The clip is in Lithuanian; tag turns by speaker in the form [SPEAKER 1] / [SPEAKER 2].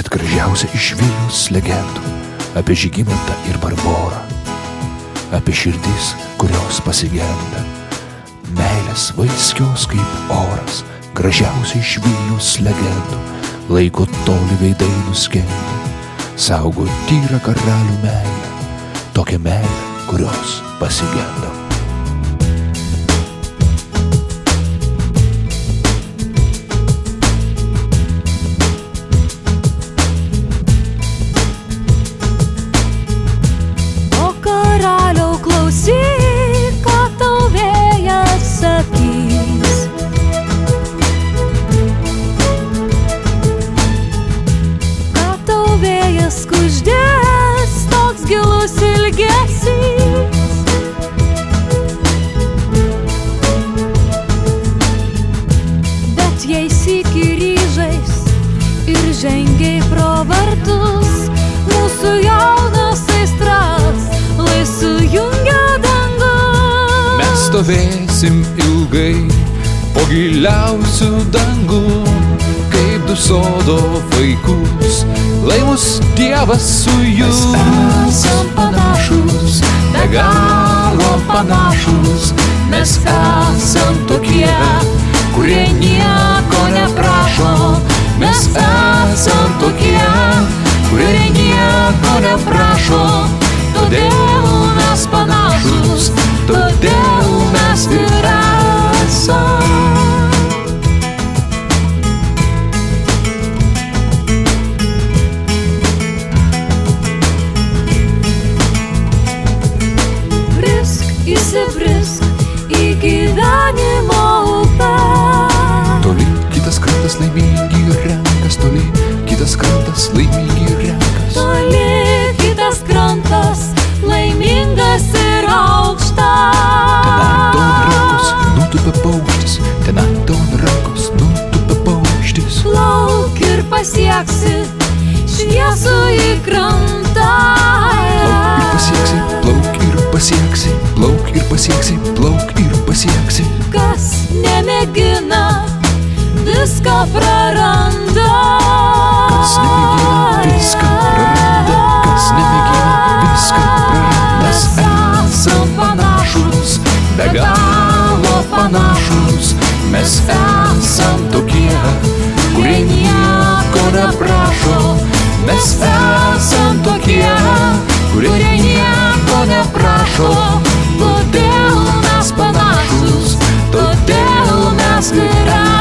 [SPEAKER 1] Bet gražiausia iš Vilniaus legendų apie Žygimantą ir Barborą, apie širdis, kurios pasigenda, meilės vaiskios kaip oras, gražiausia iš Vilniaus legendų, laiko toli veidai nuskenda, saugo tyrą karalių meilę, tokią meilę, kurios pasigenda.
[SPEAKER 2] Žengiai pro vartus, mūsų jaunas aistras, lai sujungia dangus.
[SPEAKER 1] Mes stovėsim ilgai po giliausių dangų, kaip du sodo vaikus, lai mus Dievas sujungs. Mes esam panašus, be galo panašus, mes esam tokie, kurie nieko neprašo. Mes esam tokie, kurie nieko neprašo, todėl mes panašus, todėl mes ir esam.
[SPEAKER 2] Brisk, įsibrisk į gyvenimo upę.
[SPEAKER 1] Toli kitas krantas laimingi renkas, toli kitas krantas laimingi renkas.
[SPEAKER 2] Toli kitas krantas laimingas ir aukštas.
[SPEAKER 1] Ten ant rankos nutupia paukštis.
[SPEAKER 2] Plauk ir pasieksi šviesų į krantą.
[SPEAKER 1] Plauk ir pasieksi, plauk ir pasieksi, plauk ir pasieksi.
[SPEAKER 2] Kas nemėgina, viską praranda.
[SPEAKER 1] Kas nemėgina, viską praranda. Kas nemėgina, viską praranda. Mes esam panašus, be galo panašus. Mes esam tokie, kurie nieko neprašo. Mes esam tokie, kurie nieko neprašo. Todėl mes panašus, todėl mes ir esam.